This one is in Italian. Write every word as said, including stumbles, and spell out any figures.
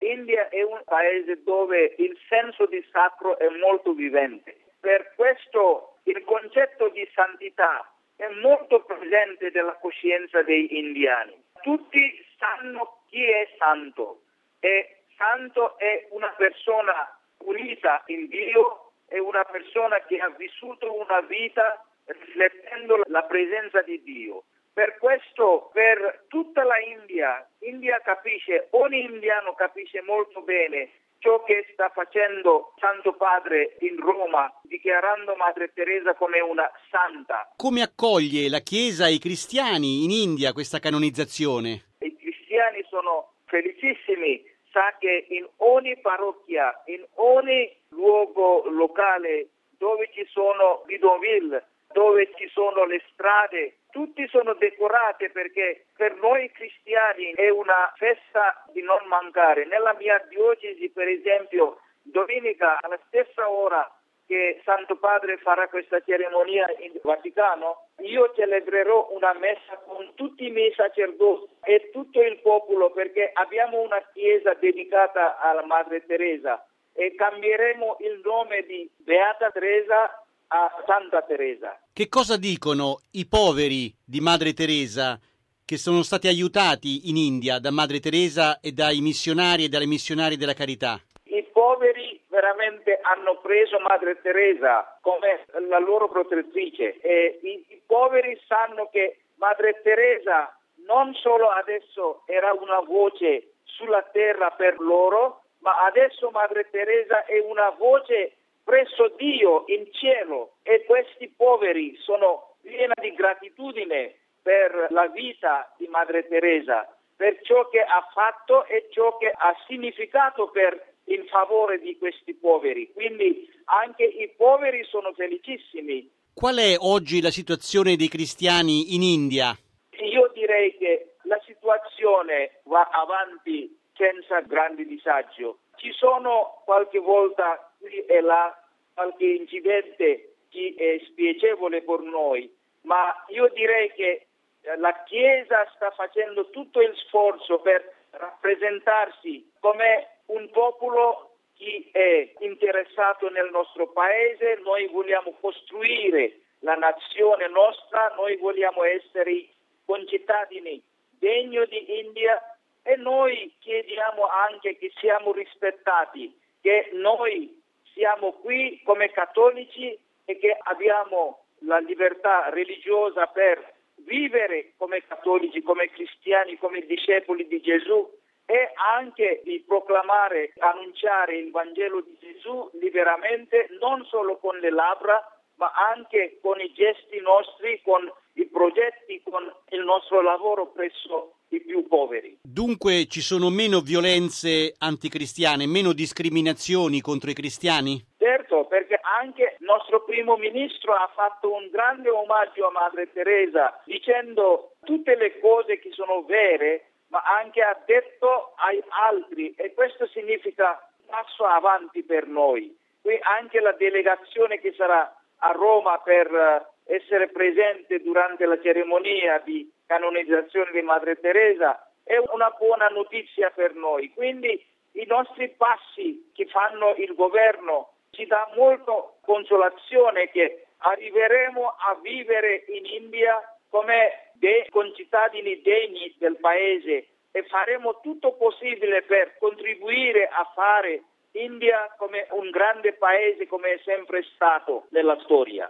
India è un paese dove il senso di sacro è molto vivente. Per questo il concetto di santità è molto presente nella coscienza degli indiani. Tutti sanno chi è santo e santo è una persona unita in Dio, è una persona che ha vissuto una vita riflettendo la presenza di Dio. Per questo, per tutta la India, India capisce, ogni indiano capisce molto bene ciò che sta facendo Santo Padre in Roma, dichiarando Madre Teresa come una santa. Come accoglie la Chiesa e i cristiani in India questa canonizzazione? I cristiani sono felicissimi, sa che in ogni parrocchia, in ogni luogo locale dove ci sono bidonville, dove ci sono le strade, tutti sono decorate perché per noi cristiani è una festa di non mancare. Nella mia diocesi, per esempio, domenica alla stessa ora che Santo Padre farà questa cerimonia in Vaticano, io celebrerò una messa con tutti i miei sacerdoti e tutto il popolo, perché abbiamo una chiesa dedicata alla Madre Teresa e cambieremo il nome di Beata Teresa a Santa Teresa. Che cosa dicono i poveri di Madre Teresa che sono stati aiutati in India da Madre Teresa e dai missionari e dalle missionarie della carità? I poveri veramente hanno preso Madre Teresa come la loro protettrice e i, i poveri sanno che Madre Teresa non solo adesso era una voce sulla terra per loro, ma adesso Madre Teresa è una voce presso Dio in cielo e questi poveri sono pieni di gratitudine per la vita di Madre Teresa, per ciò che ha fatto e ciò che ha significato per in favore di questi poveri. Quindi anche i poveri sono felicissimi. Qual è oggi la situazione dei cristiani in India? Io direi che la situazione va avanti senza grandi disagio. Ci sono qualche volta qui e là qualche incidente che è spiacevole per noi, ma io direi che la Chiesa sta facendo tutto il sforzo per rappresentarsi come un popolo che è interessato nel nostro paese. Noi vogliamo costruire la nazione nostra, noi vogliamo essere concittadini degni di India e noi chiediamo anche che siamo rispettati, che noi siamo qui come cattolici e che abbiamo la libertà religiosa per vivere come cattolici, come cristiani, come discepoli di Gesù e anche di proclamare, annunciare il Vangelo di Gesù liberamente, non solo con le labbra, ma anche con i gesti nostri, con i progetti, con il nostro lavoro presso i più poveri. Dunque ci sono meno violenze anticristiane, meno discriminazioni contro i cristiani? Certo, perché anche il nostro primo ministro ha fatto un grande omaggio a Madre Teresa dicendo tutte le cose che sono vere, ma anche ha detto ai altri e questo significa un passo avanti per noi. Qui anche la delegazione che sarà a Roma per essere presente durante la cerimonia di canonizzazione di Madre Teresa è una buona notizia per noi. Quindi i nostri passi che fanno il governo ci dà molto consolazione che arriveremo a vivere in India come dei concittadini degni del paese e faremo tutto possibile per contribuire a fare India come un grande paese come è sempre stato nella storia.